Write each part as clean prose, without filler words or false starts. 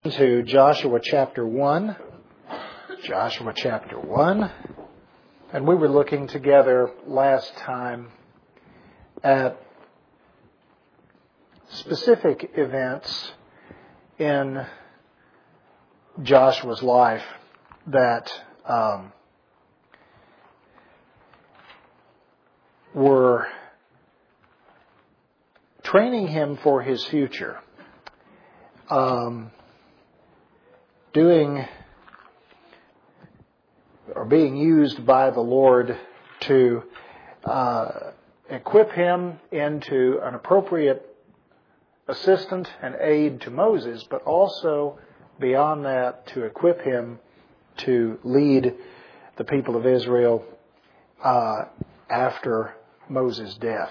To Joshua chapter 1. Joshua chapter 1. And we were looking together last time at specific events in Joshua's life that were training him for his future. Being used by the Lord to equip him into an appropriate assistant and aid to Moses, but also beyond that to equip him to lead the people of Israel after Moses' death.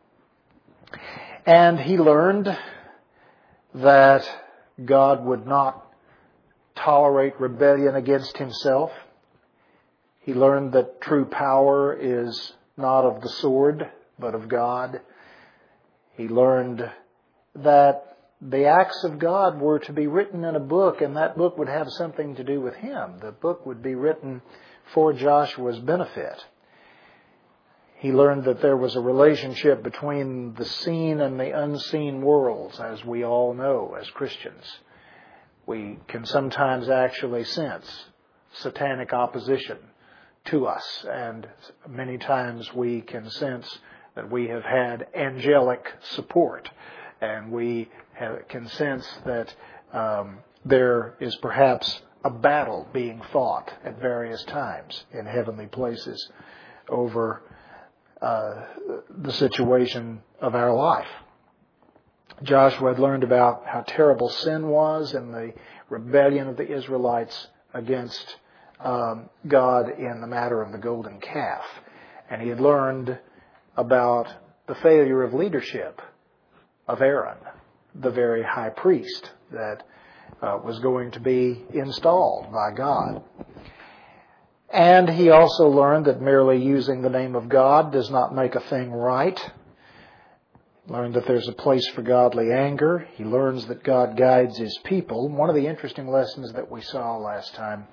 And he learned that God would not tolerate rebellion against himself. He learned that true power is not of the sword, but of God. He learned that the acts of God were to be written in a book, and that book would have something to do with him. The book would be written for Joshua's benefit. He learned that there was a relationship between the seen and the unseen worlds, as we all know as Christians. We can sometimes actually sense satanic opposition to us, and many times we can sense that we have had angelic support, and we can sense that there is perhaps a battle being fought at various times in heavenly places over the situation of our life. Joshua had learned about how terrible sin was and the rebellion of the Israelites against God in the matter of the golden calf. And he had learned about the failure of leadership of Aaron, the very high priest that was going to be installed by God. And he also learned that merely using the name of God does not make a thing right. Learned that there's a place for godly anger. He learns that God guides His people. One of the interesting lessons that we saw last time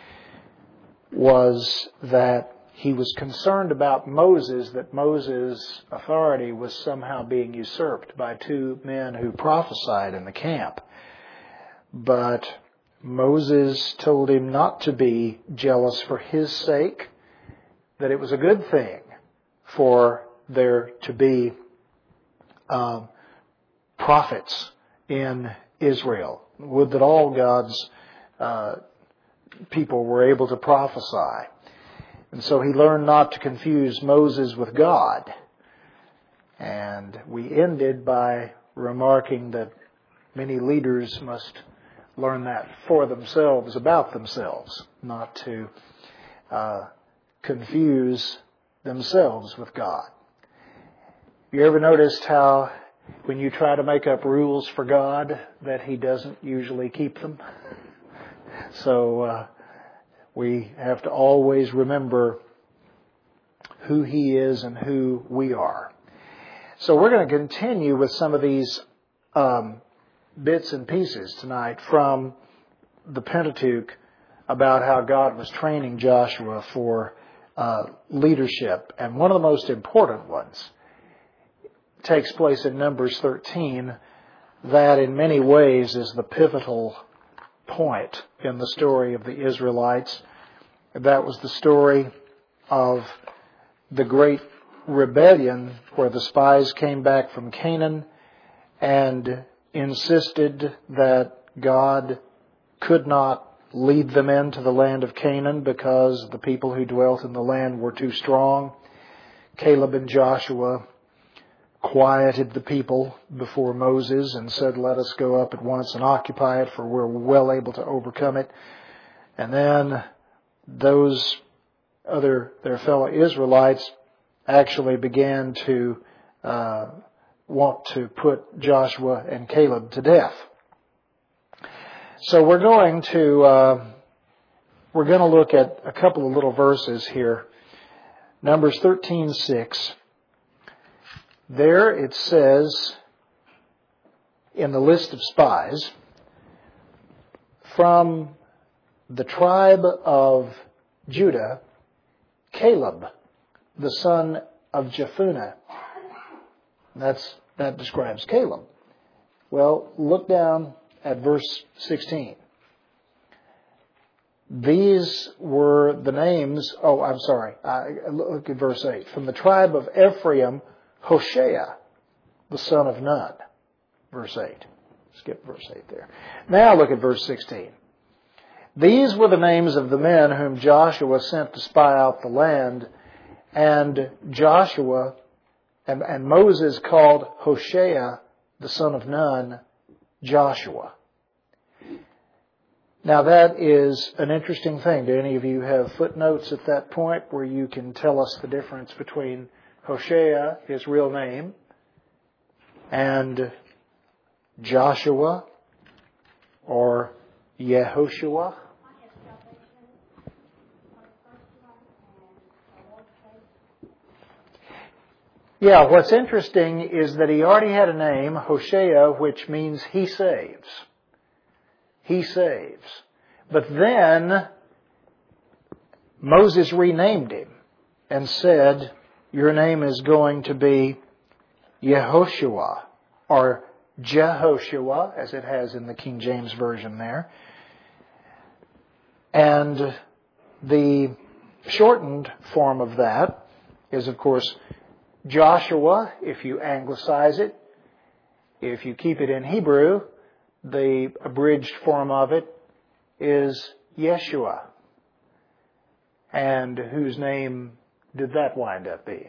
was that he was concerned about Moses, that Moses' authority was somehow being usurped by two men who prophesied in the camp. But Moses told him not to be jealous for his sake, that it was a good thing for there to be prophets in Israel. Would that all God's people were able to prophesy. And so he learned not to confuse Moses with God. And we ended by remarking that many leaders must learn that for themselves, about themselves, not to confuse themselves with God. You ever noticed how when you try to make up rules for God that He doesn't usually keep them? So we have to always remember who He is and who we are. So we're going to continue with some of these bits and pieces tonight from the Pentateuch about how God was training Joshua for leadership. And one of the most important ones takes place in Numbers 13. That in many ways is the pivotal point in the story of the Israelites. That was the story of the great rebellion where the spies came back from Canaan and insisted that God could not lead them into the land of Canaan because the people who dwelt in the land were too strong. Caleb and Joshua quieted the people before Moses and said, "Let us go up at once and occupy it, for we're well able to overcome it." And then their fellow Israelites actually began to want to put Joshua and Caleb to death. So we're going to look at a couple of little verses here. Numbers 13:6. There it says in the list of spies, from the tribe of Judah, Caleb, the son of Jephunneh. That describes Caleb. Well, look down at verse 16. These were the names, look at verse 8. From the tribe of Ephraim, Hoshea, the son of Nun. Verse 8. Skip verse 8 there. Now look at verse 16. These were the names of the men whom Joshua sent to spy out the land, and Joshua and Moses called Hoshea, the son of Nun, Joshua. Now that is an interesting thing. Do any of you have footnotes at that point where you can tell us the difference between Hoshea, his real name, and Joshua or Yehoshua? Yeah, what's interesting is that he already had a name, Hoshea, which means he saves. He saves. But then Moses renamed him and said, your name is going to be Yehoshua, or Jehoshua, as it has in the King James Version there. And the shortened form of that is, of course, Joshua, if you anglicize it. If you keep it in Hebrew, the abridged form of it is Yeshua. And whose name did that wind up being?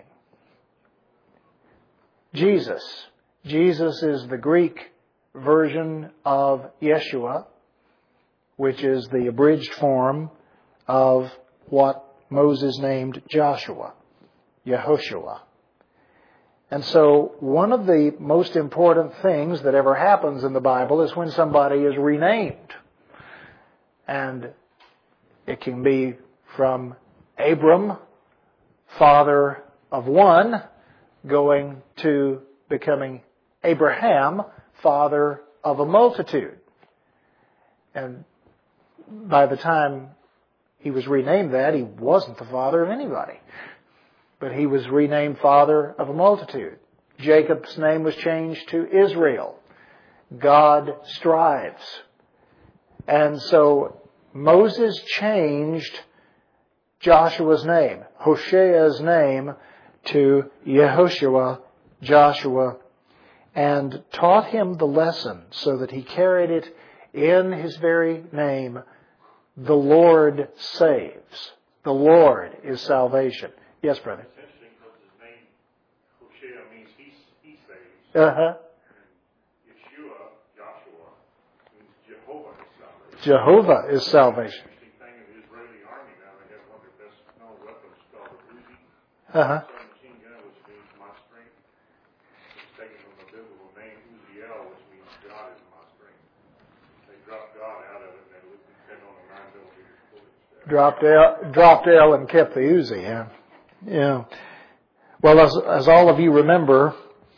Jesus. Jesus is the Greek version of Yeshua, which is the abridged form of what Moses named Joshua, Yehoshua. And so one of the most important things that ever happens in the Bible is when somebody is renamed. And it can be from Abram, father of one, going to becoming Abraham, father of a multitude. And by the time he was renamed that, he wasn't the father of anybody. But he was renamed father of a multitude. Jacob's name was changed to Israel. God strives. And so Moses changed Joshua's name, Hoshea's name, to Yehoshua, Joshua, and taught him the lesson so that he carried it in his very name. The Lord saves. The Lord is salvation. Yes, brother. It's interesting because his name, Hoshea, means he saves. Uh-huh. Yeshua, Joshua, means Jehovah is salvation. Jehovah is salvation. Interesting thing in the Israeli army now, they have one of their best known weapons called a Uzi. Uh-huh. Machine gun, which means my strength. It's taken from the biblical name Uziel, which means God is my strength. They dropped God out of it and they would depend on a 9mm bullet. Dropped L and kept the Uzi, yeah. Yeah. Well, as all of you remember,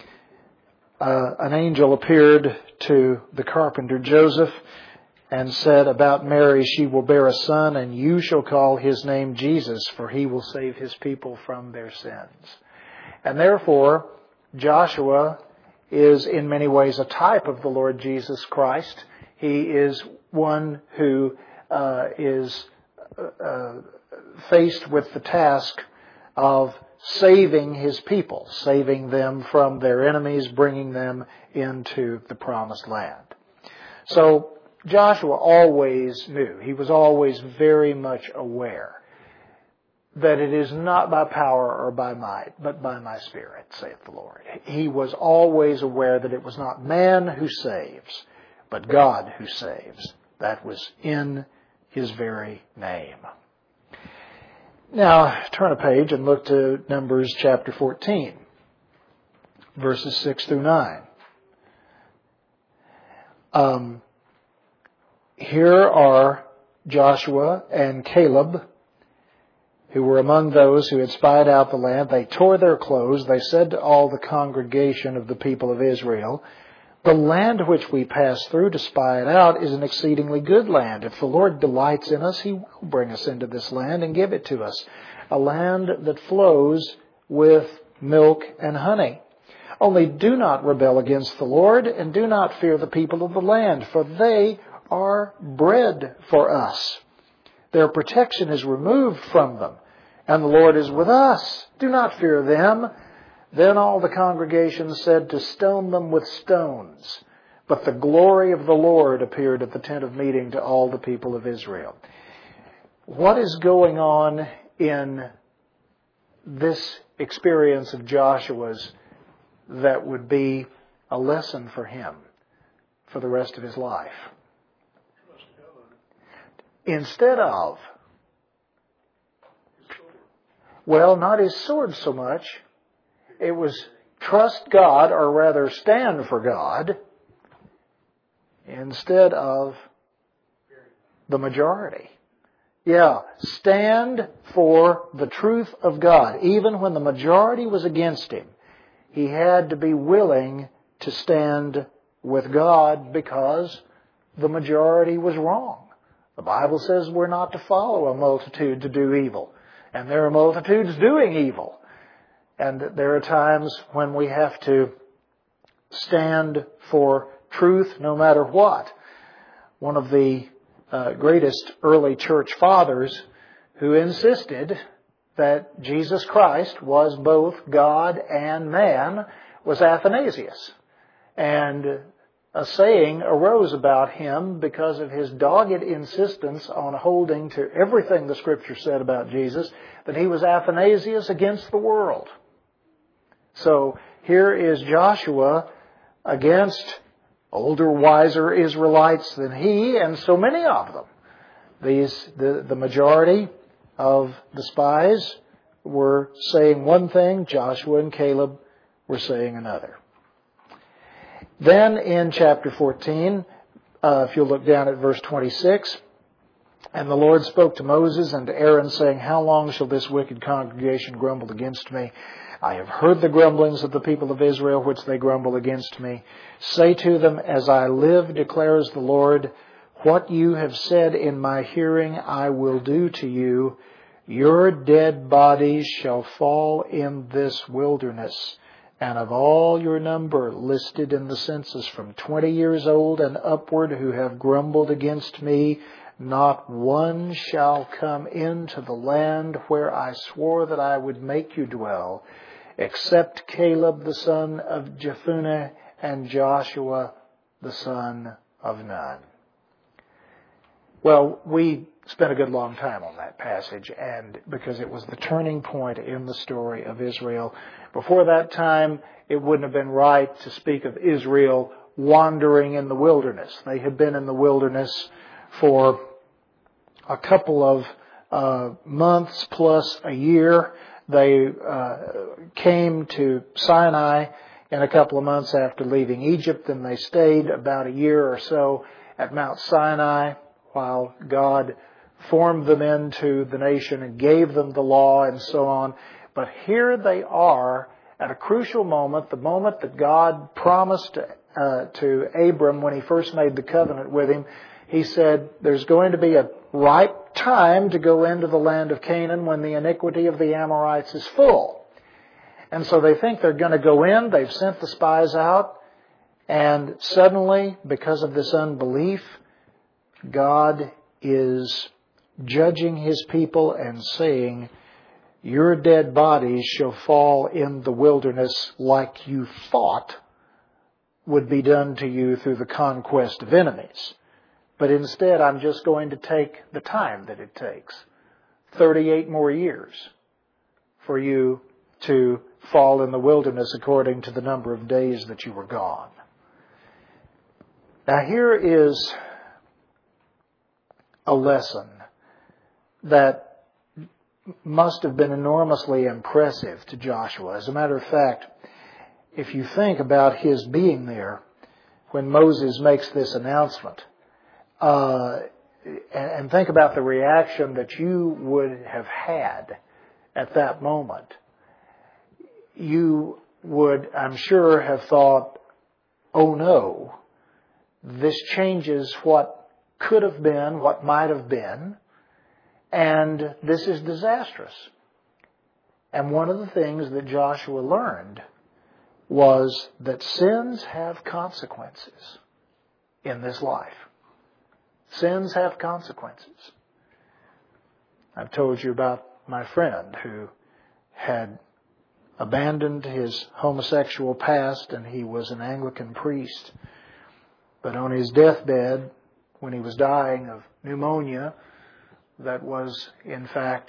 an angel appeared to the carpenter Joseph and said about Mary, she will bear a son, and you shall call his name Jesus, for he will save his people from their sins. And therefore, Joshua is in many ways a type of the Lord Jesus Christ. He is one who is faced with the task of saving his people, saving them from their enemies, bringing them into the promised land. So Joshua always knew, he was always very much aware that it is not by power or by might, but by my Spirit, saith the Lord. He was always aware that it was not man who saves, but God who saves. That was in his very name. Now, turn a page and look to Numbers chapter 14, verses 6 through 9. Here are Joshua and Caleb, who were among those who had spied out the land. They tore their clothes. They said to all the congregation of the people of Israel, The land which we pass through to spy it out is an exceedingly good land. If the Lord delights in us, He will bring us into this land and give it to us, a land that flows with milk and honey. Only do not rebel against the Lord, and do not fear the people of the land, for they are bread for us. Their protection is removed from them, and the Lord is with us. Do not fear them. Then all the congregation said to stone them with stones. But the glory of the Lord appeared at the tent of meeting to all the people of Israel. What is going on in this experience of Joshua's that would be a lesson for him for the rest of his life? Instead of, well, not his sword so much. It was trust God, or rather stand for God, instead of the majority. Yeah, stand for the truth of God. Even when the majority was against him, he had to be willing to stand with God because the majority was wrong. The Bible says we're not to follow a multitude to do evil. And there are multitudes doing evil. And there are times when we have to stand for truth no matter what. One of the greatest early church fathers who insisted that Jesus Christ was both God and man was Athanasius. And a saying arose about him because of his dogged insistence on holding to everything the Scripture said about Jesus, that he was Athanasius against the world. So here is Joshua against older, wiser Israelites than he, and so many of them. The majority of the spies were saying one thing, Joshua and Caleb were saying another. Then in chapter 14, if you'll look down at verse 26, and the Lord spoke to Moses and to Aaron, saying, How long shall this wicked congregation grumble against me? I have heard the grumblings of the people of Israel, which they grumble against me. Say to them, As I live, declares the Lord, what you have said in my hearing I will do to you. Your dead bodies shall fall in this wilderness. And of all your number listed in the census from 20 years old and upward who have grumbled against me, not one shall come into the land where I swore that I would make you dwell, except Caleb the son of Jephunneh and Joshua the son of Nun. Well, we spent a good long time on that passage, and because it was the turning point in the story of Israel. Before that time, it wouldn't have been right to speak of Israel wandering in the wilderness. They had been in the wilderness for a couple of months plus a year. They came to Sinai in a couple of months after leaving Egypt, and they stayed about a year or so at Mount Sinai while God formed them into the nation and gave them the law and so on. But here they are at a crucial moment, the moment that God promised to Abram when he first made the covenant with him. He said, there's going to be a ripe time to go into the land of Canaan when the iniquity of the Amorites is full. And so they think they're going to go in. They've sent the spies out. And suddenly, because of this unbelief, God is judging His people and saying, your dead bodies shall fall in the wilderness like you thought would be done to you through the conquest of enemies. But instead, I'm just going to take the time that it takes, 38 more years, for you to fall in the wilderness according to the number of days that you were gone. Now here is a lesson that must have been enormously impressive to Joshua. As a matter of fact, if you think about his being there when Moses makes this announcement, and think about the reaction that you would have had at that moment, you would, I'm sure, have thought, oh no, this changes what could have been, what might have been, and this is disastrous. And one of the things that Joshua learned was that sins have consequences in this life. Sins have consequences. I've told you about my friend who had abandoned his homosexual past, and he was an Anglican priest. But on his deathbed, when he was dying of pneumonia, that was in fact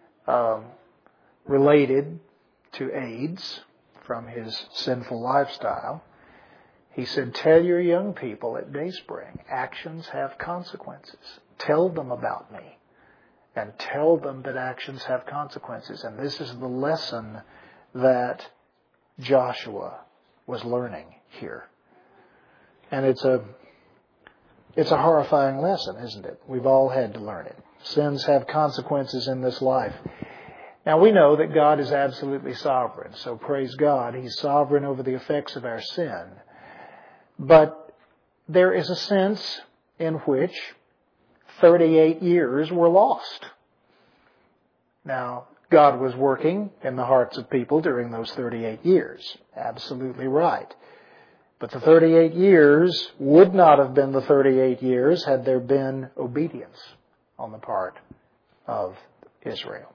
related to AIDS from his sinful lifestyle, he said, tell your young people at Dayspring, actions have consequences. Tell them about me. And tell them that actions have consequences. And this is the lesson that Joshua was learning here. And it's a horrifying lesson, isn't it? We've all had to learn it. Sins have consequences in this life. Now we know that God is absolutely sovereign. So praise God, He's sovereign over the effects of our sin. But there is a sense in which 38 years were lost. Now, God was working in the hearts of people during those 38 years. Absolutely right. But the 38 years would not have been the 38 years had there been obedience on the part of Israel.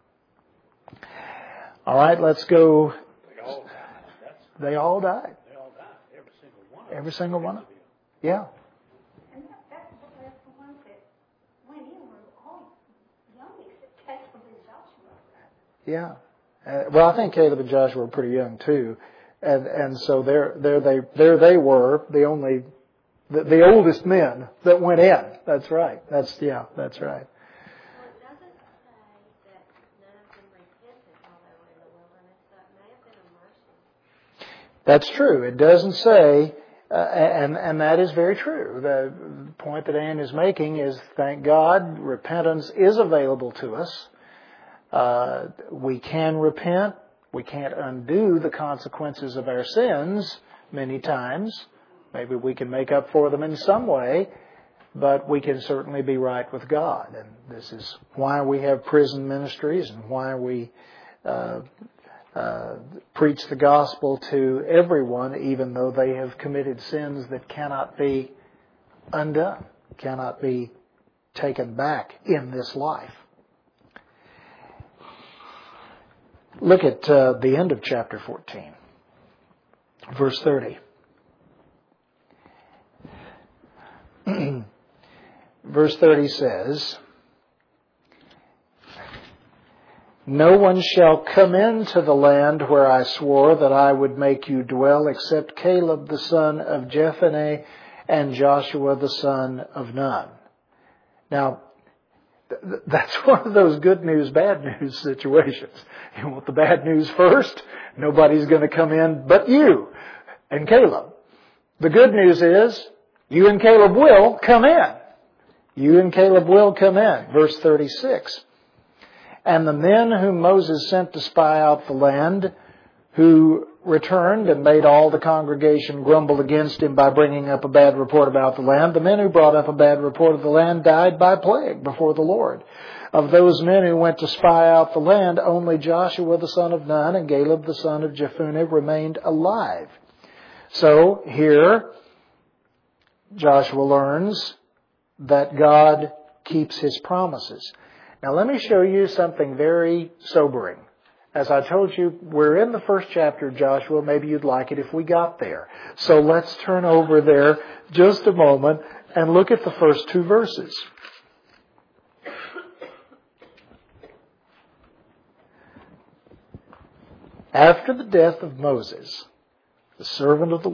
All right, let's go. They all died. They all died. Every single one. Every single one of them. Yeah. And that's the ones that went in were all young, except Caleb and Joshua. Yeah. Well, I think Caleb and Joshua were pretty young too. And so there they were, the oldest men that went in. That's right. That's right. Well, it doesn't say that none of them repented while they were in the wilderness. That may have been a mercy. That's true. It doesn't say, and that is very true. The point that Ann is making is, thank God, repentance is available to us. We can repent. We can't undo the consequences of our sins many times. Maybe we can make up for them in some way, but we can certainly be right with God. And this is why we have prison ministries and why we preach the gospel to everyone, even though they have committed sins that cannot be undone, cannot be taken back in this life. Look at the end of chapter 14, verse 30. Verse 30 says, no one shall come into the land where I swore that I would make you dwell, except Caleb the son of Jephunneh and Joshua the son of Nun. Now, that's one of those good news, bad news situations. You want the bad news first? Nobody's going to come in but you and Caleb. The good news is you and Caleb will come in. You and Caleb will come in. Verse 36. And the men whom Moses sent to spy out the land, who returned and made all the congregation grumble against him by bringing up a bad report about the land, the men who brought up a bad report of the land died by plague before the Lord. Of those men who went to spy out the land, only Joshua the son of Nun and Caleb the son of Jephunneh remained alive. So here, Joshua learns that God keeps His promises. Now let me show you something very sobering. As I told you, we're in the first chapter of Joshua. Maybe you'd like it if we got there. So let's turn over there just a moment and look at the first two verses. After the death of Moses, the servant of the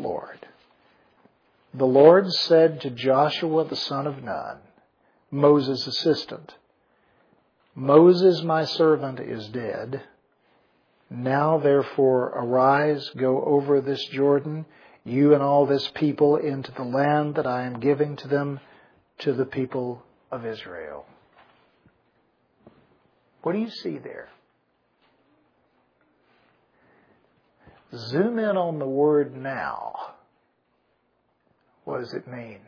Lord said to Joshua the son of Nun, Moses' assistant, Moses my servant is dead. Now therefore arise, go over this Jordan, you and all this people, into the land that I am giving to them, to the people of Israel. What do you see there? Zoom in on the word now. What does it mean?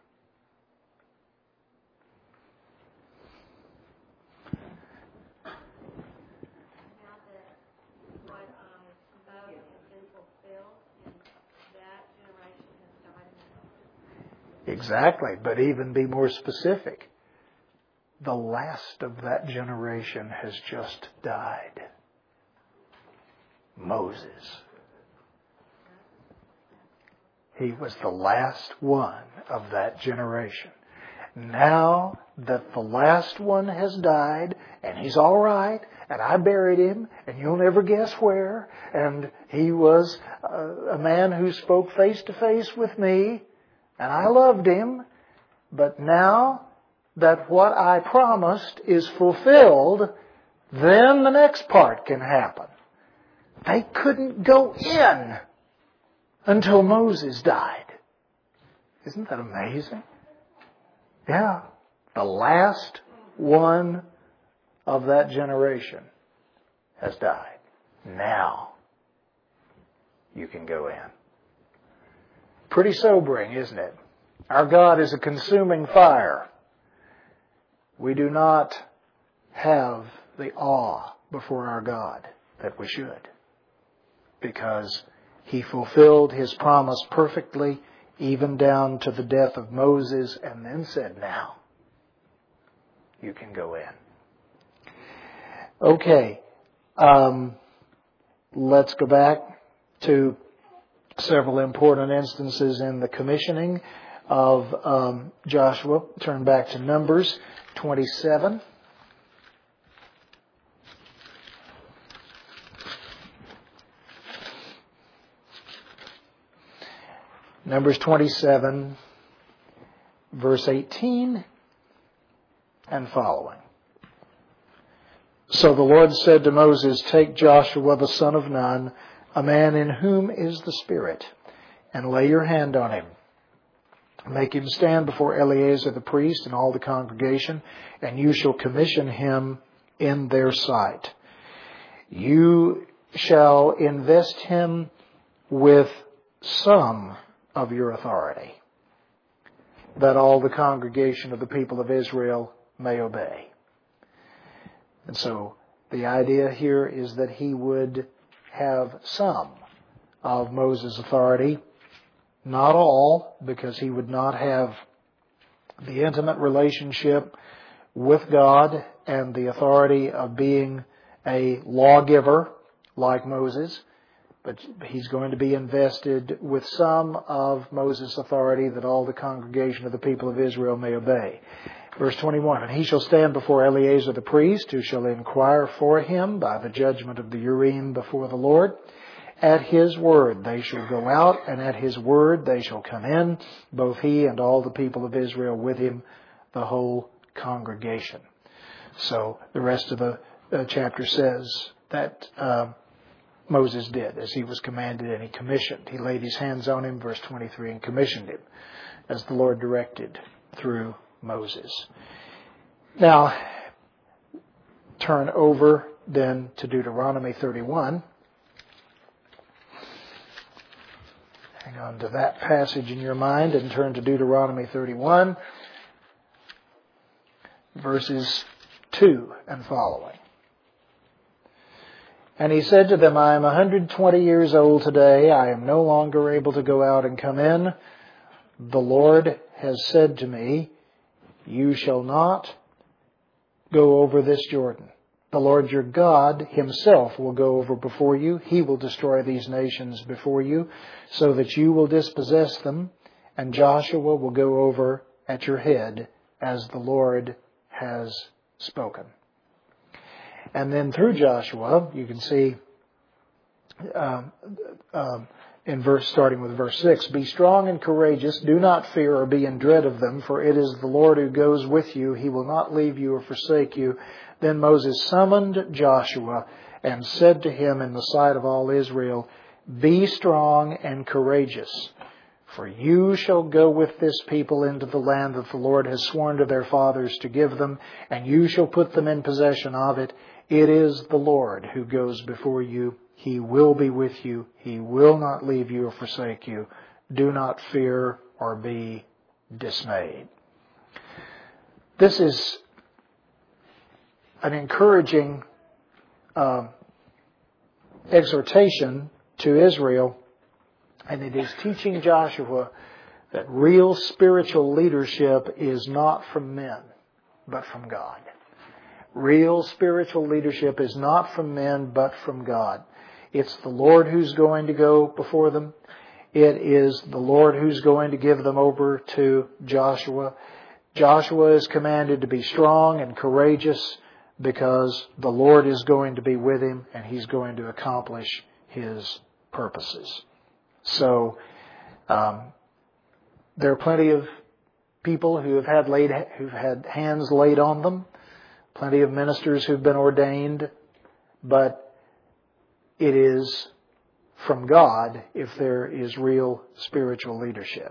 Now that what I spoke has been fulfilled, and that generation has died. Exactly, but even be more specific. The last of that generation has just died. Moses. He was the last one of that generation. Now that the last one has died, and he's all right, and I buried him, and you'll never guess where, and he was a man who spoke face to face with me, and I loved him, but now that what I promised is fulfilled, then the next part can happen. They couldn't go in until Moses died. Isn't that amazing? Yeah. The last one of that generation has died. Now you can go in. Pretty sobering, isn't it? Our God is a consuming fire. We do not have the awe before our God that we should, because He fulfilled His promise perfectly, even down to the death of Moses, and then said, now you can go in. Okay, let's go back to several important instances in the commissioning of Joshua. Turn back to Numbers 27. Numbers 27, verse 18 and following. So the Lord said to Moses, take Joshua the son of Nun, a man in whom is the Spirit, and lay your hand on him. Make him stand before Eleazar the priest and all the congregation, and you shall commission him in their sight. You shall invest him with some of your authority, that all the congregation of the people of Israel may obey. And so the idea here is that he would have some of Moses' authority, not all, because he would not have the intimate relationship with God and the authority of being a lawgiver like Moses. But he's going to be invested with some of Moses' authority, that all the congregation of the people of Israel may obey. Verse 21, and he shall stand before Eleazar the priest, who shall inquire for him by the judgment of the Urim before the Lord. At his word they shall go out, and at his word they shall come in, both he and all the people of Israel with him, the whole congregation. So the rest of the chapter says that Moses did as he was commanded, and he commissioned. He laid his hands on him, verse 23, and commissioned him as the Lord directed through Moses. Now, turn over then to Deuteronomy 31. Hang on to that passage in your mind and turn to Deuteronomy 31, verses 2 and following. And he said to them, I am 120 years old today. I am no longer able to go out and come in. The Lord has said to me, you shall not go over this Jordan. The Lord your God himself will go over before you. He will destroy these nations before you, so that you will dispossess them, and Joshua will go over at your head, as the Lord has spoken. And then through Joshua, you can see starting with verse 6, be strong and courageous, do not fear or be in dread of them, for it is the Lord who goes with you. He will not leave you or forsake you. Then Moses summoned Joshua and said to him in the sight of all Israel, be strong and courageous, for you shall go with this people into the land that the Lord has sworn to their fathers to give them, and you shall put them in possession of it. It is the Lord who goes before you. He will be with you. He will not leave you or forsake you. Do not fear or be dismayed. This is an encouraging exhortation to Israel, and it is teaching Joshua that real spiritual leadership is not from men, but from God. Real spiritual leadership is not from men, but from God. It's the Lord who's going to go before them. It is the Lord who's going to give them over to Joshua. Joshua is commanded to be strong and courageous because the Lord is going to be with him and He's going to accomplish His purposes. So, there are plenty of people who've had hands laid on them, plenty of ministers who've been ordained, but it is from God if there is real spiritual leadership.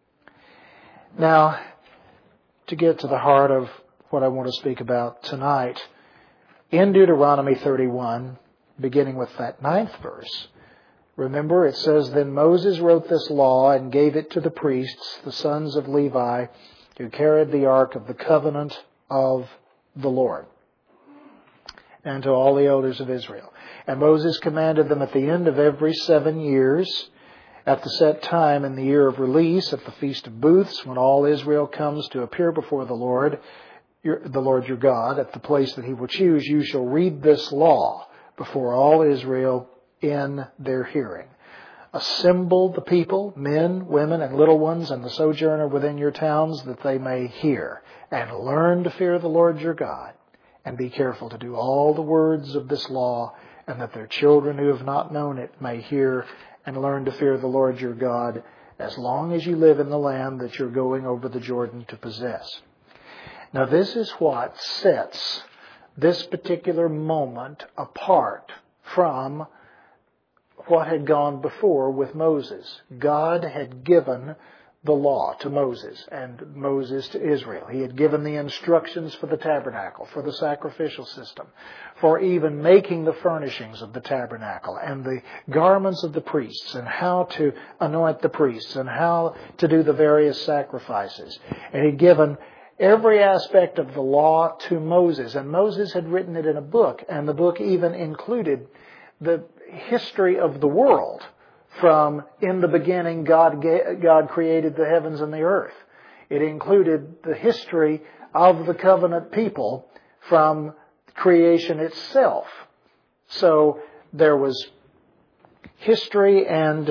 Now, to get to the heart of what I want to speak about tonight, in Deuteronomy 31, beginning with that 9th verse, remember it says, "Then Moses wrote this law and gave it to the priests, the sons of Levi, who carried the ark of the covenant of the Lord, and to all the elders of Israel. And Moses commanded them at the end of every 7 years, at the set time in the year of release, at the Feast of Booths, when all Israel comes to appear before the Lord your God, at the place that He will choose, you shall read this law before all Israel in their hearing. Assemble the people, men, women, and little ones, and the sojourner within your towns, that they may hear and learn to fear the Lord your God, and be careful to do all the words of this law, and that their children who have not known it may hear and learn to fear the Lord your God, as long as you live in the land that you're going over the Jordan to possess." Now, this is what sets this particular moment apart from what had gone before with Moses. God had given the law to Moses and Moses to Israel. He had given the instructions for the tabernacle, for the sacrificial system, for even making the furnishings of the tabernacle and the garments of the priests, and how to anoint the priests and how to do the various sacrifices. And He'd given every aspect of the law to Moses. And Moses had written it in a book, and the book even included the history of the world. From in the beginning, God created the heavens and the earth. It included the history of the covenant people from creation itself. So there was history and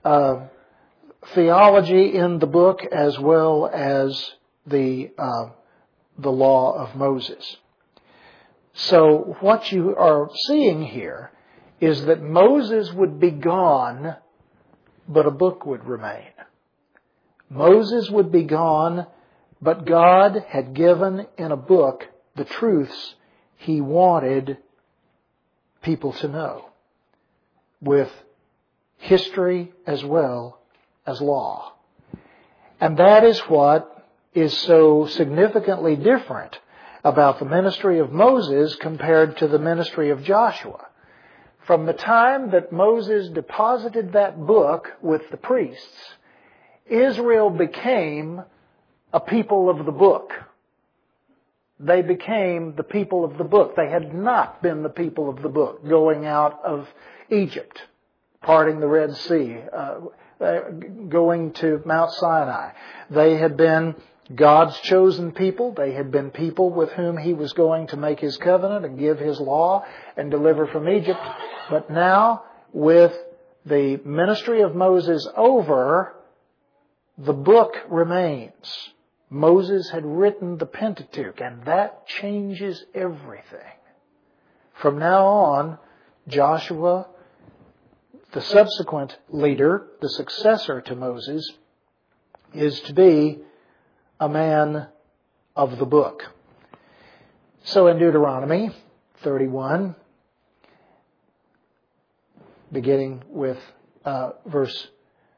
theology in the book, as well as the law of Moses. So what you are seeing here is that Moses would be gone, but a book would remain. Moses would be gone, but God had given in a book the truths He wanted people to know, with history as well as law. And that is what is so significantly different about the ministry of Moses compared to the ministry of Joshua. From the time that Moses deposited that book with the priests, Israel became a people of the book. They became the people of the book. They had not been the people of the book going out of Egypt, parting the Red Sea, going to Mount Sinai. They had been God's chosen people. They had been people with whom He was going to make His covenant and give His law and deliver from Egypt. But now, with the ministry of Moses over, the book remains. Moses had written the Pentateuch, and that changes everything. From now on, Joshua, the subsequent leader, the successor to Moses, is to be a man of the book. So in Deuteronomy 31, beginning with verse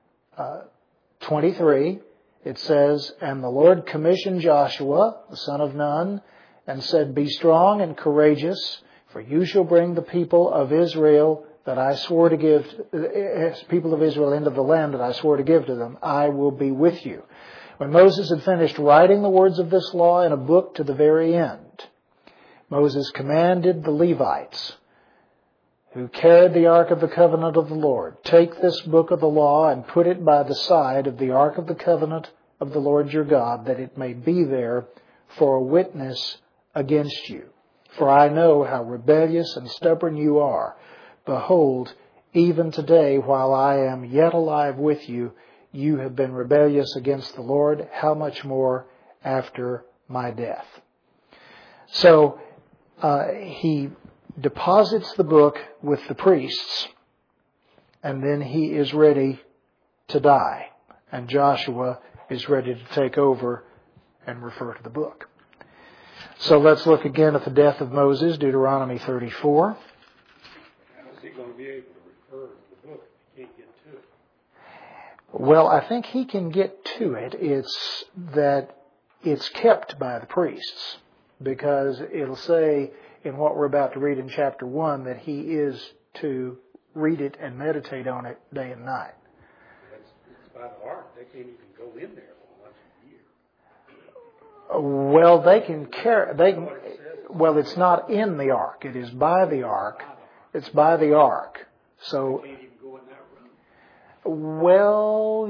23, it says, "And the Lord commissioned Joshua, the son of Nun, and said, Be strong and courageous, for you shall bring the people of Israel that I swore to give people of Israel into the land that I swore to give to them, I will be with you. When Moses had finished writing the words of this law in a book to the very end, Moses commanded the Levites who carried the Ark of the Covenant of the Lord, take this book of the law and put it by the side of the Ark of the Covenant of the Lord your God, that it may be there for a witness against you. For I know how rebellious and stubborn you are. Behold, even today, while I am yet alive with you, you have been rebellious against the Lord. How much more after my death? So he deposits the book with the priests, and then he is ready to die. And Joshua is ready to take over and refer to the book. So let's look again at the death of Moses, Deuteronomy 34. How is he going to be able to refer to the book if he can't get to it? Well, I think he can get to it. It's that it's kept by the priests, because it'll say in what we're about to read in chapter 1 that he is to read it and meditate on it day and night. It's by the ark. They can't even go in there for once a year. Well, they can carry. Well, it's not in the ark. It is by the ark. It's by the ark. So. They can't even go in that room. Well,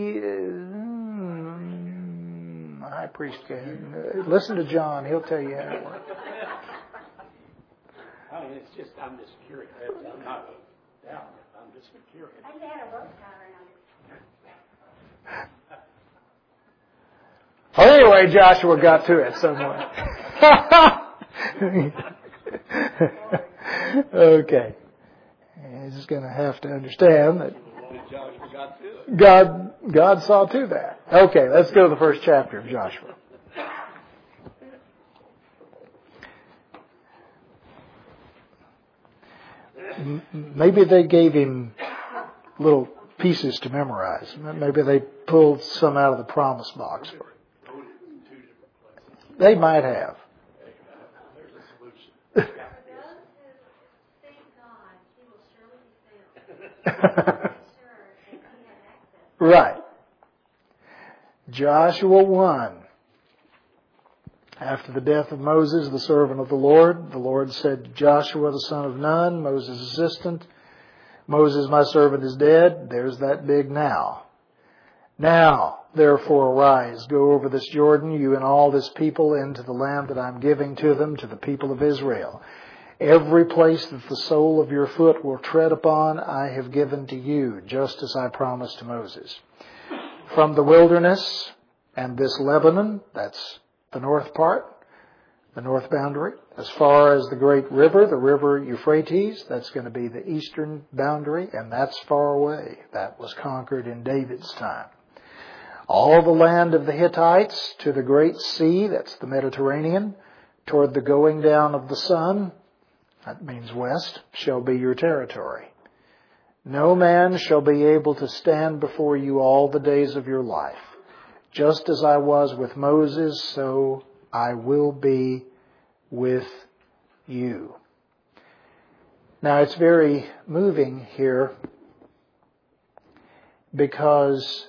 the high priest can listen to John. He'll tell you how it works. I mean, it's just, I'm just curious. I'm not down. I'm just curious. I had a rope tie around it. Anyway, Joshua got to it somewhere. Okay. He's going to have to understand that Joshua got to it. God saw to that. Okay, let's go to the first chapter of Joshua. Maybe they gave him little pieces to memorize. Maybe they pulled some out of the promise box for him. They might have. There's a solution. For those who seek God, He will surely be found. Make sure that He has access. Right. Joshua 1. After the death of Moses, the servant of the Lord said to Joshua, the son of Nun, Moses' assistant, Moses, my servant, is dead. There's that big now. Now, therefore, arise, go over this Jordan, you and all this people, into the land that I'm giving to them, to the people of Israel. Every place that the sole of your foot will tread upon, I have given to you, just as I promised to Moses. From the wilderness and this Lebanon, that's the north part, the north boundary, as far as the great river, the river Euphrates, that's going to be the eastern boundary, and that's far away. That was conquered in David's time. All the land of the Hittites to the great sea, that's the Mediterranean, toward the going down of the sun, that means west, shall be your territory. No man shall be able to stand before you all the days of your life. Just as I was with Moses, so I will be with you. Now, it's very moving here because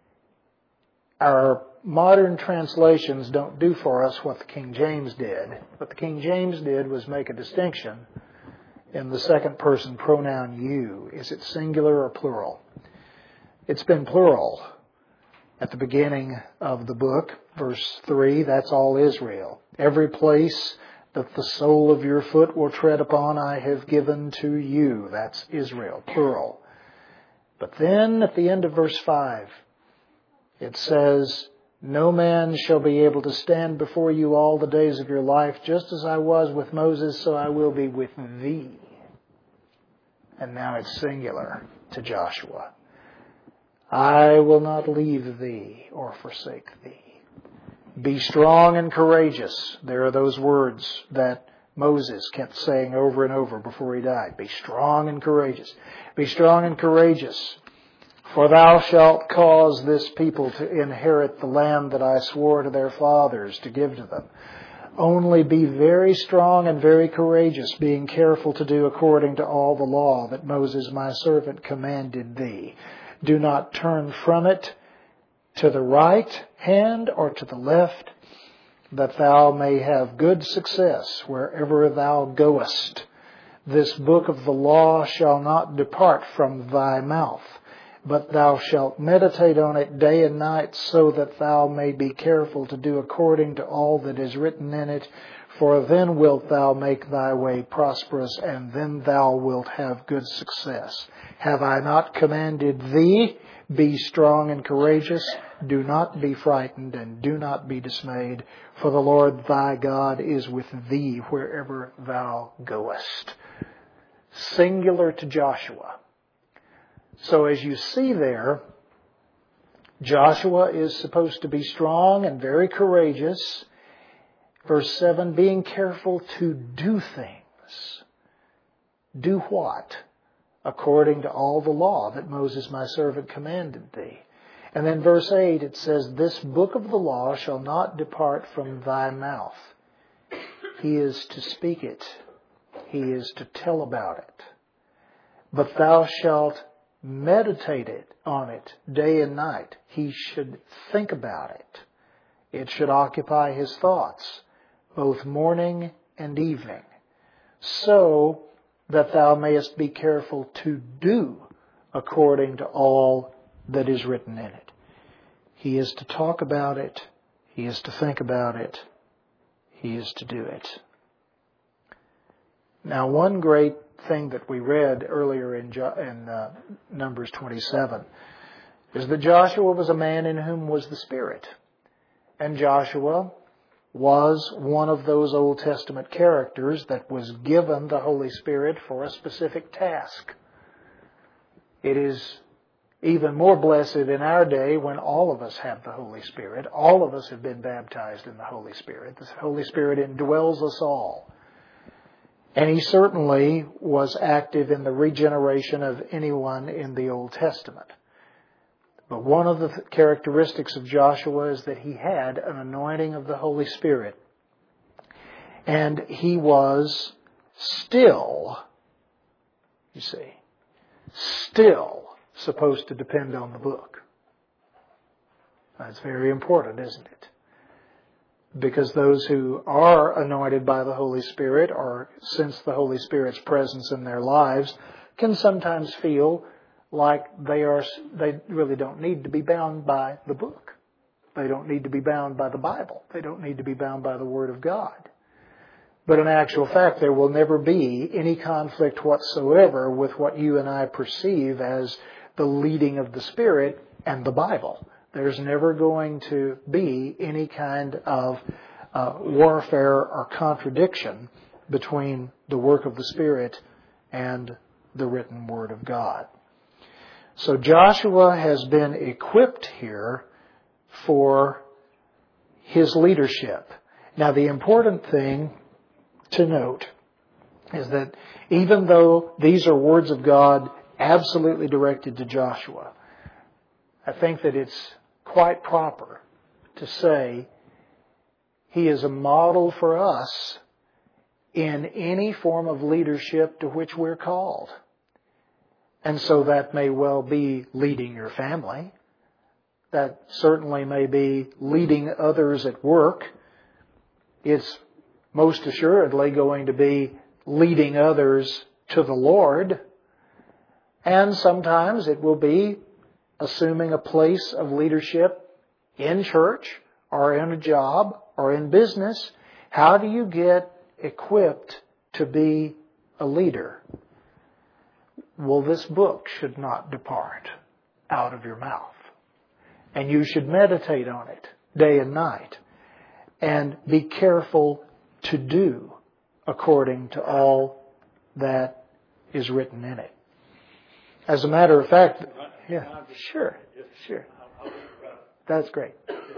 our modern translations don't do for us what the King James did. What the King James did was make a distinction in the second person pronoun you. Is it singular or plural? It's been plural. At the beginning of the book, verse 3, that's all Israel. Every place that the sole of your foot will tread upon, I have given to you. That's Israel, plural. But then at the end of verse 5, it says, no man shall be able to stand before you all the days of your life. Just as I was with Moses, so I will be with thee. And now it's singular to Joshua. I will not leave thee or forsake thee. Be strong and courageous. There are those words that Moses kept saying over and over before he died. Be strong and courageous. Be strong and courageous. For thou shalt cause this people to inherit the land that I swore to their fathers to give to them. Only be very strong and very courageous, being careful to do according to all the law that Moses my servant commanded thee. Do not turn from it to the right hand or to the left, that thou may have good success wherever thou goest. This book of the law shall not depart from thy mouth, but thou shalt meditate on it day and night, so that thou may be careful to do according to all that is written in it. For then wilt thou make thy way prosperous, and then thou wilt have good success. Have I not commanded thee? Be strong and courageous. Do not be frightened, and do not be dismayed. For the Lord thy God is with thee wherever thou goest. Singular to Joshua. So as you see there, Joshua is supposed to be strong and very courageous. Verse 7, being careful to do things. Do what? According to all the law that Moses my servant commanded thee. And then verse 8, it says, this book of the law shall not depart from thy mouth. He is to speak it. He is to tell about it. But thou shalt meditate on it day and night. He should think about it. It should occupy his thoughts, both morning and evening, so that thou mayest be careful to do according to all that is written in it. He is to talk about it. He is to think about it. He is to do it. Now, one great thing that we read earlier in Numbers 27 is that Joshua was a man in whom was the Spirit. And Joshua was one of those Old Testament characters that was given the Holy Spirit for a specific task. It is even more blessed in our day when all of us have the Holy Spirit. All of us have been baptized in the Holy Spirit. The Holy Spirit indwells us all. And he certainly was active in the regeneration of anyone in the Old Testament. But one of the characteristics of Joshua is that he had an anointing of the Holy Spirit. And he was still supposed to depend on the book. That's very important, isn't it? Because those who are anointed by the Holy Spirit, or sense the Holy Spirit's presence in their lives, can sometimes feel like they really don't need to be bound by the book. They don't need to be bound by the Bible. They don't need to be bound by the Word of God. But in actual fact, there will never be any conflict whatsoever with what you and I perceive as the leading of the Spirit and the Bible. There's never going to be any kind of warfare or contradiction between the work of the Spirit and the written Word of God. So Joshua has been equipped here for his leadership. Now, the important thing to note is that even though these are words of God absolutely directed to Joshua, I think that it's quite proper to say he is a model for us in any form of leadership to which we're called. And so that may well be leading your family. That certainly may be leading others at work. It's most assuredly going to be leading others to the Lord. And sometimes it will be assuming a place of leadership in church or in a job or in business. How do you get equipped to be a leader? Well, this book should not depart out of your mouth. And you should meditate on it day and night. And be careful to do according to all that is written in it. As a matter of fact, yeah, sure. That's great.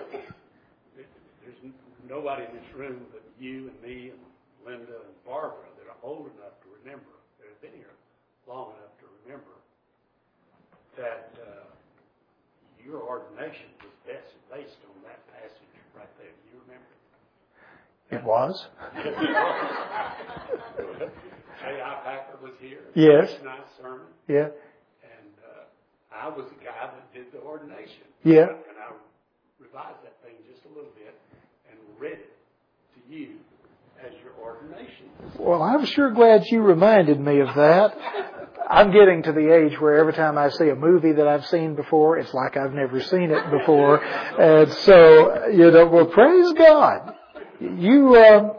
There's nobody in this room but you and me and Linda and Barbara that are old enough to remember, that have been here long enough to remember that your ordination was based on that passage right there. Do you remember? It was? J.I. Packer was here. Yes. Nice sermon. Yeah. And I was the guy that did the ordination. Yeah. And I revised that thing just a little bit and read it to you as your ordination. Well, I'm sure glad you reminded me of that. I'm getting to the age where every time I see a movie that I've seen before, it's like I've never seen it before. And so, well, praise God. You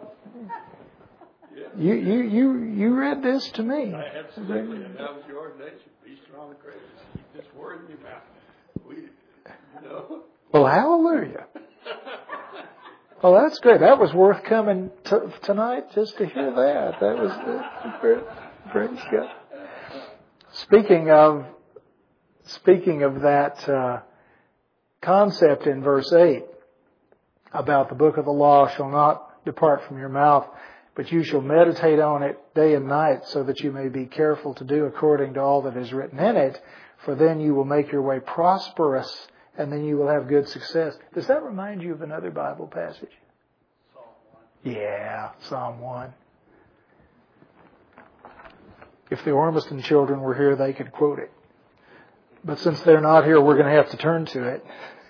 read this to me. Absolutely. And that was your ordination. Be strong and courageous. Keep this word in your mouth. Well, hallelujah. Well, that's great. That was worth coming tonight just to hear that. That was praise God. Speaking of that concept in verse 8 about the book of the law shall not depart from your mouth, but you shall meditate on it day and night, so that you may be careful to do according to all that is written in it, for then you will make your way prosperous, and then you will have good success. Does that remind you of another Bible passage? Psalm 1. Yeah, Psalm 1. If the Ormiston children were here, they could quote it. But since they're not here, we're going to have to turn to it.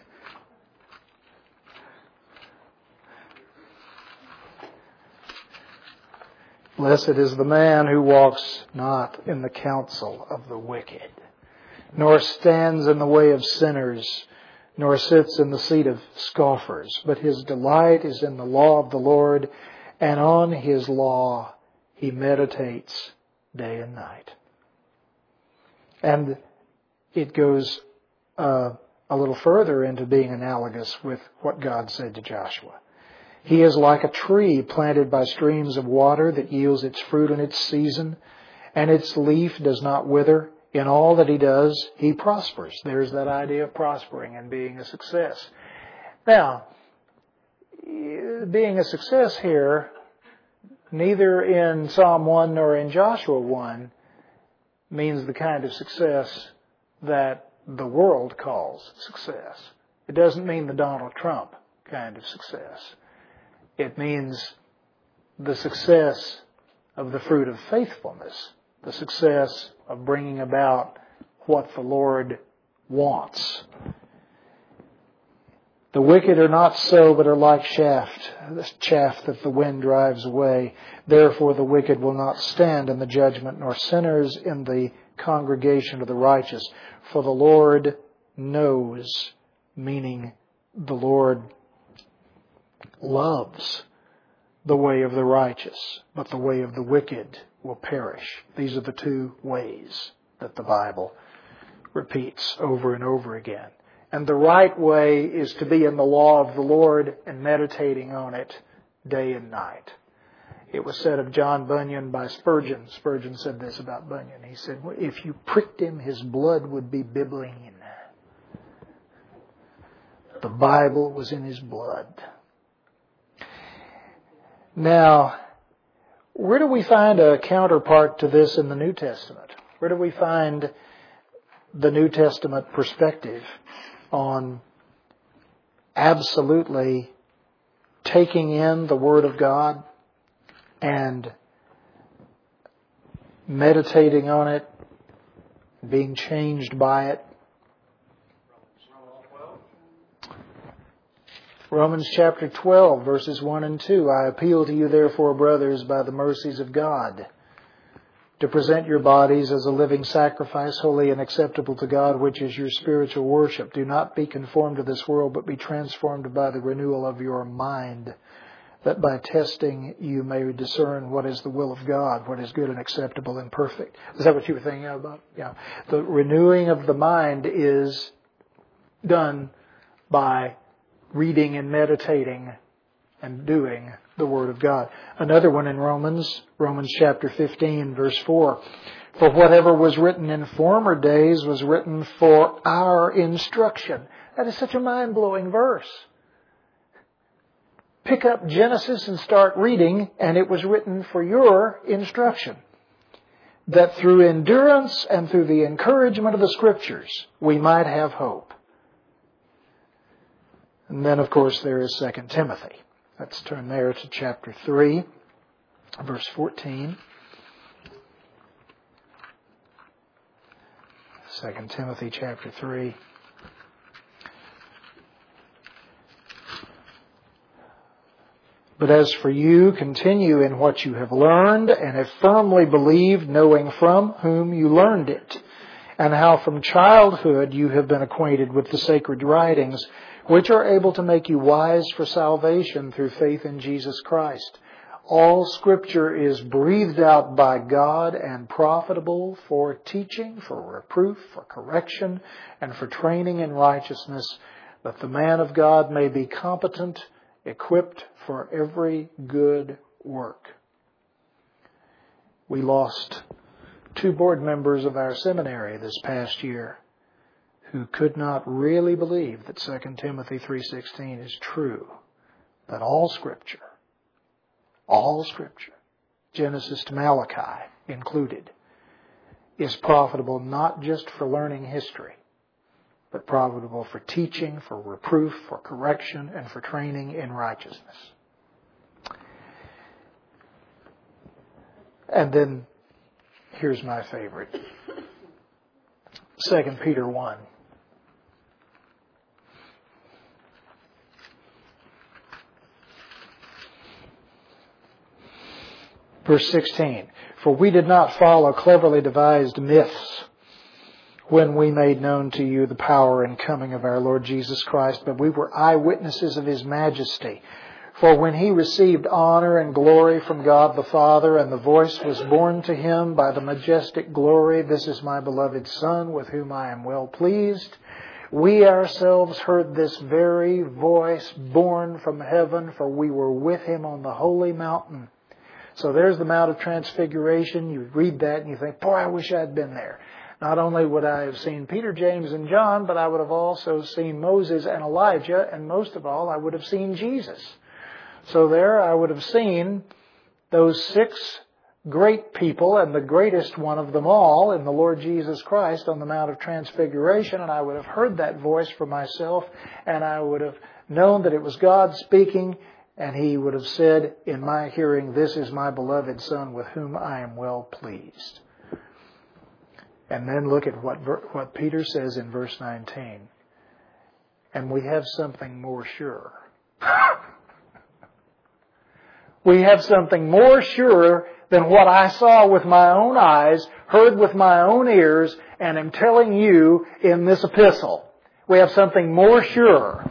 Blessed is the man who walks not in the counsel of the wicked, nor stands in the way of sinners, nor sits in the seat of scoffers. But his delight is in the law of the Lord, and on his law he meditates day and night. And it goes a little further into being analogous with what God said to Joshua. He is like a tree planted by streams of water that yields its fruit in its season, and its leaf does not wither. In all that he does, he prospers. There's that idea of prospering and being a success. Now, being a success here, neither in Psalm 1 nor in Joshua 1, means the kind of success that the world calls success. It doesn't mean the Donald Trump kind of success. It means the success of the fruit of faithfulness, the success of bringing about what the Lord wants. The wicked are not so, but are like the chaff that the wind drives away. Therefore the wicked will not stand in the judgment, nor sinners in the congregation of the righteous. For the Lord knows, meaning the Lord loves the way of the righteous, but the way of the wicked will perish. These are the two ways that the Bible repeats over and over again. And the right way is to be in the law of the Lord and meditating on it day and night. It was said of John Bunyan by Spurgeon. Spurgeon said this about Bunyan. He said, if you pricked him, his blood would be bibbling. The Bible was in his blood. Now, where do we find a counterpart to this in the New Testament? Where do we find the New Testament perspective on absolutely taking in the Word of God and meditating on it, being changed by it? Romans chapter 12, verses 1 and 2. I appeal to you, therefore, brothers, by the mercies of God, to present your bodies as a living sacrifice, holy and acceptable to God, which is your spiritual worship. Do not be conformed to this world, but be transformed by the renewal of your mind, that by testing you may discern what is the will of God, what is good and acceptable and perfect. Is that what you were thinking about? Yeah. The renewing of the mind is done by reading and meditating and doing the Word of God. Another one in Romans chapter 15, verse 4. For whatever was written in former days was written for our instruction. That is such a mind-blowing verse. Pick up Genesis and start reading, and it was written for your instruction. That through endurance and through the encouragement of the Scriptures, we might have hope. And then, of course, there is 2 Timothy. Let's turn there to chapter 3, verse 14. 2 Timothy chapter 3. But as for you, continue in what you have learned and have firmly believed, knowing from whom you learned it, and how from childhood you have been acquainted with the sacred writings, which are able to make you wise for salvation through faith in Jesus Christ. All Scripture is breathed out by God and profitable for teaching, for reproof, for correction, and for training in righteousness, that the man of God may be competent, equipped for every good work. We lost 2 board members of our seminary this past year who could not really believe that 2 Timothy 3:16 is true, that all Scripture, Genesis to Malachi included, is profitable not just for learning history, but profitable for teaching, for reproof, for correction, and for training in righteousness. And then, here's my favorite. 2 Peter 1. Verse 16. For we did not follow cleverly devised myths when we made known to you the power and coming of our Lord Jesus Christ, but we were eyewitnesses of His majesty. For when He received honor and glory from God the Father, and the voice was borne to Him by the majestic glory, "This is my beloved Son, with whom I am well pleased," we ourselves heard this very voice borne from heaven, for we were with Him on the holy mountain. So there's the Mount of Transfiguration. You read that and you think, boy, I wish I'd been there. Not only would I have seen Peter, James, and John, but I would have also seen Moses and Elijah, and most of all, I would have seen Jesus. So there I would have seen those 6 great people, and the greatest one of them all in the Lord Jesus Christ on the Mount of Transfiguration, and I would have heard that voice for myself, and I would have known that it was God speaking, and He would have said in my hearing, "This is my beloved Son, with whom I am well pleased." And then look at what Peter says in verse 19. And we have something more sure. We have something more sure than what I saw with my own eyes, heard with my own ears, and am telling you in this epistle. We have something more sure.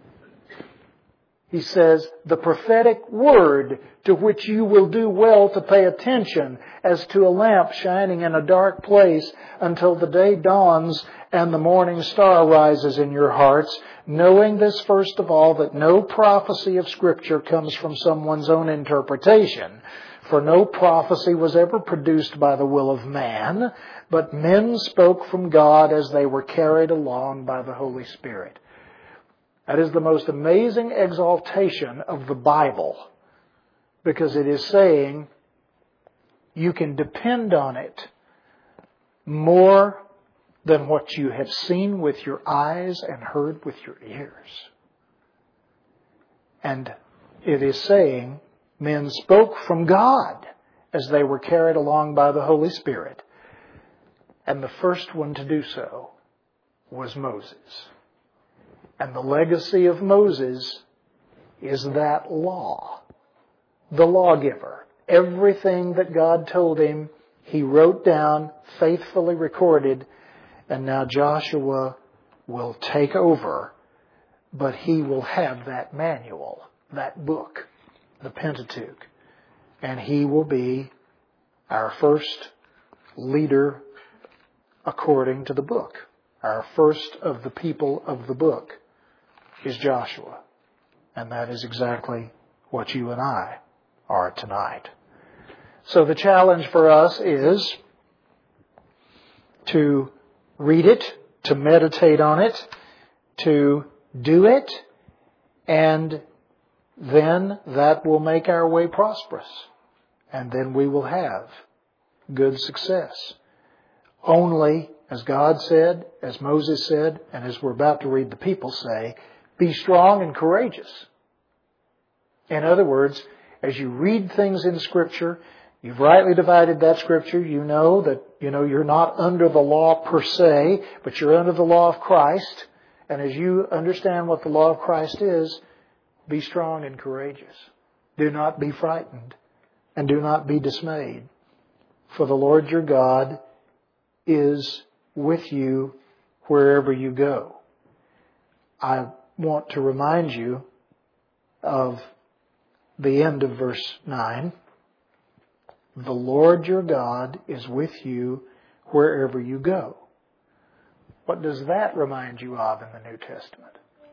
He says, the prophetic word to which you will do well to pay attention as to a lamp shining in a dark place until the day dawns and the morning star rises in your hearts, knowing this first of all, that no prophecy of Scripture comes from someone's own interpretation. For no prophecy was ever produced by the will of man, but men spoke from God as they were carried along by the Holy Spirit. That is the most amazing exaltation of the Bible, because it is saying you can depend on it more than what you have seen with your eyes and heard with your ears. And it is saying men spoke from God as they were carried along by the Holy Spirit. And the first one to do so was Moses. And the legacy of Moses is that law. The lawgiver. Everything that God told him, he wrote down, faithfully recorded, and now Joshua will take over, but he will have that manual, that book, the Pentateuch, and he will be our first leader according to the book. Our first of the people of the book is Joshua. And that is exactly what you and I are tonight. So the challenge for us is to read it, to meditate on it, to do it, and then that will make our way prosperous. And then we will have good success. Only, as God said, as Moses said, and as we're about to read the people say, be strong and courageous. In other words, as you read things in Scripture, you've rightly divided that Scripture. You know that you're not under the law per se, but you're under the law of Christ. And as you understand what the law of Christ is, be strong and courageous. Do not be frightened, and do not be dismayed. For the Lord your God is with you wherever you go. I want to remind you of the end of verse 9. The Lord your God is with you wherever you go. What does that remind you of in the New Testament?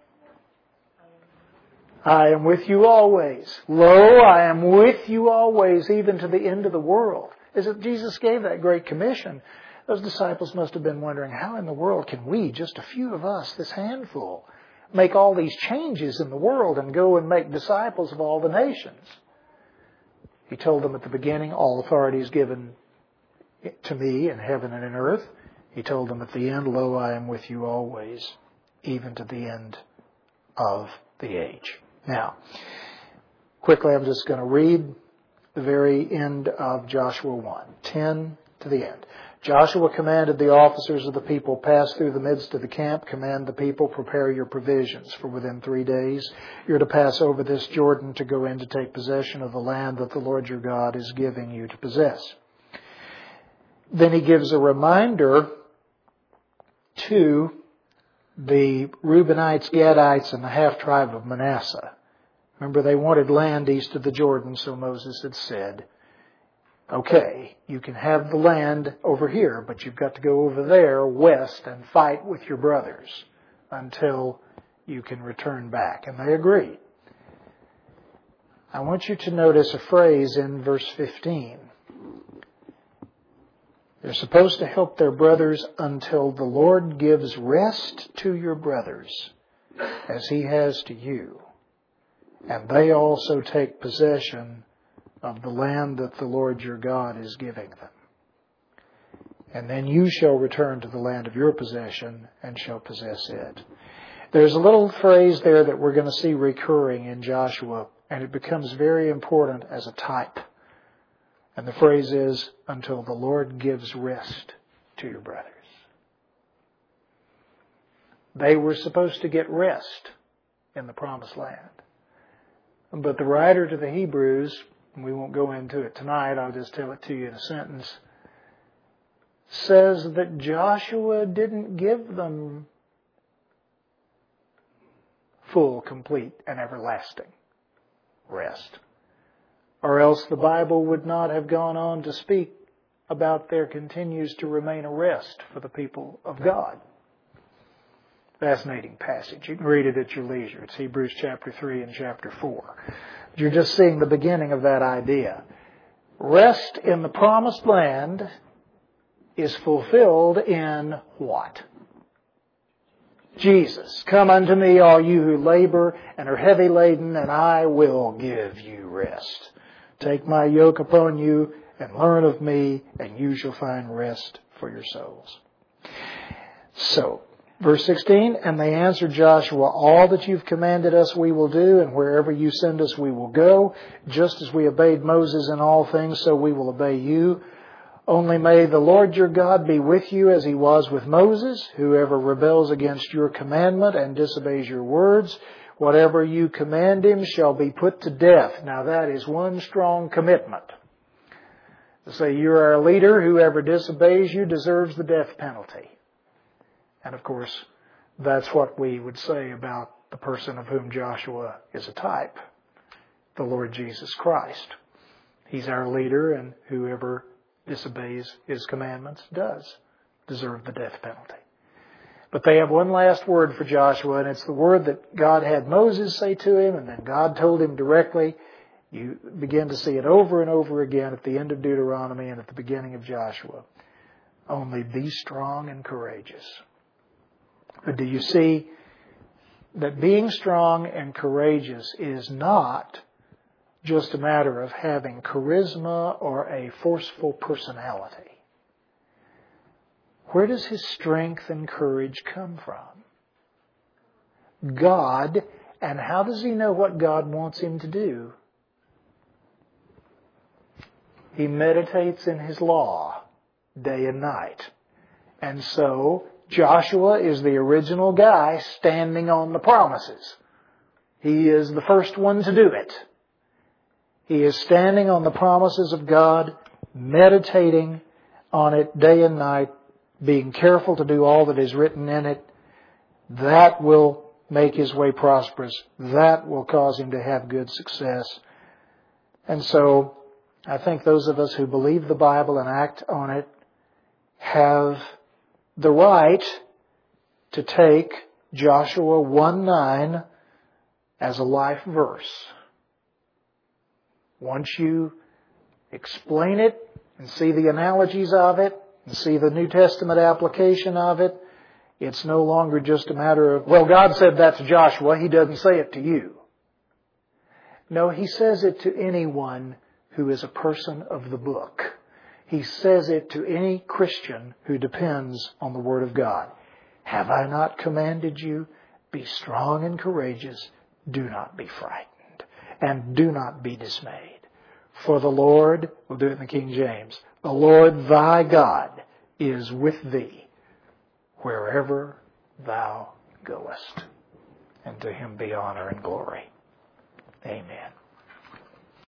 I am with you always. Lo, I am with you always, even to the end of the world. As if Jesus gave that great commission, those disciples must have been wondering, how in the world can we, just a few of us, this handful, make all these changes in the world and go and make disciples of all the nations? He told them at the beginning, all authority is given to me in heaven and in earth. He told them at the end, lo, I am with you always, even to the end of the age. Now, quickly, I'm just going to read the very end of Joshua 1, 10 to the end. Joshua commanded the officers of the people, pass through the midst of the camp, command the people, prepare your provisions, for within 3 days you're to pass over this Jordan to go in to take possession of the land that the Lord your God is giving you to possess. Then he gives a reminder to the Reubenites, Gadites, and the half-tribe of Manasseh. Remember, they wanted land east of the Jordan, so Moses had said, okay, you can have the land over here, but you've got to go over there west and fight with your brothers until you can return back. And they agreed. I want you to notice a phrase in verse 15. They're supposed to help their brothers until the Lord gives rest to your brothers, as He has to you. And they also take possession of the land that the Lord your God is giving them. And then you shall return to the land of your possession and shall possess it. There's a little phrase there that we're going to see recurring in Joshua, and it becomes very important as a type. And the phrase is, until the Lord gives rest to your brothers. They were supposed to get rest in the promised land. But the writer to the Hebrews, and we won't go into it tonight, I'll just tell it to you in a sentence, says that Joshua didn't give them full, complete, and everlasting rest. Or else the Bible would not have gone on to speak about there continues to remain a rest for the people of God. Fascinating passage. You can read it at your leisure. It's Hebrews chapter 3 and chapter 4. You're just seeing the beginning of that idea. Rest in the promised land is fulfilled in what? Jesus. Come unto me, all you who labor and are heavy laden, and I will give you rest. Take my yoke upon you and learn of me, and you shall find rest for your souls. So, verse 16, and they answered Joshua, all that you've commanded us we will do, and wherever you send us we will go. Just as we obeyed Moses in all things, so we will obey you. Only may the Lord your God be with you as He was with Moses. Whoever rebels against your commandment and disobeys your words, whatever you command him shall be put to death. Now that is one strong commitment. To say you're our leader, whoever disobeys you deserves the death penalty. And of course, that's what we would say about the person of whom Joshua is a type, the Lord Jesus Christ. He's our leader, and whoever disobeys His commandments does deserve the death penalty. But they have one last word for Joshua, and it's the word that God had Moses say to him, and then God told him directly. You begin to see it over and over again at the end of Deuteronomy and at the beginning of Joshua. Only be strong and courageous. But do you see that being strong and courageous is not just a matter of having charisma or a forceful personality? Where does His strength and courage come from? God And how does he know what God wants him to do? He meditates in His law day and night. And so Joshua is the original guy standing on the promises. He is the first one to do it. He is standing on the promises of God, meditating on it day and night, being careful to do all that is written in it. That will make his way prosperous. That will cause him to have good success. And so I think those of us who believe the Bible and act on it have the right to take Joshua 1:9 as a life verse. Once you explain it and see the analogies of it and see the New Testament application of it, it's no longer just a matter of, well, God said that to Joshua, He doesn't say it to you. No, He says it to anyone who is a person of the book. He says it to any Christian who depends on the Word of God. Have I not commanded you? Be strong and courageous. Do not be frightened. And do not be dismayed. For the Lord, we'll do it in the King James, the Lord thy God is with thee wherever thou goest. And to Him be honor and glory. Amen.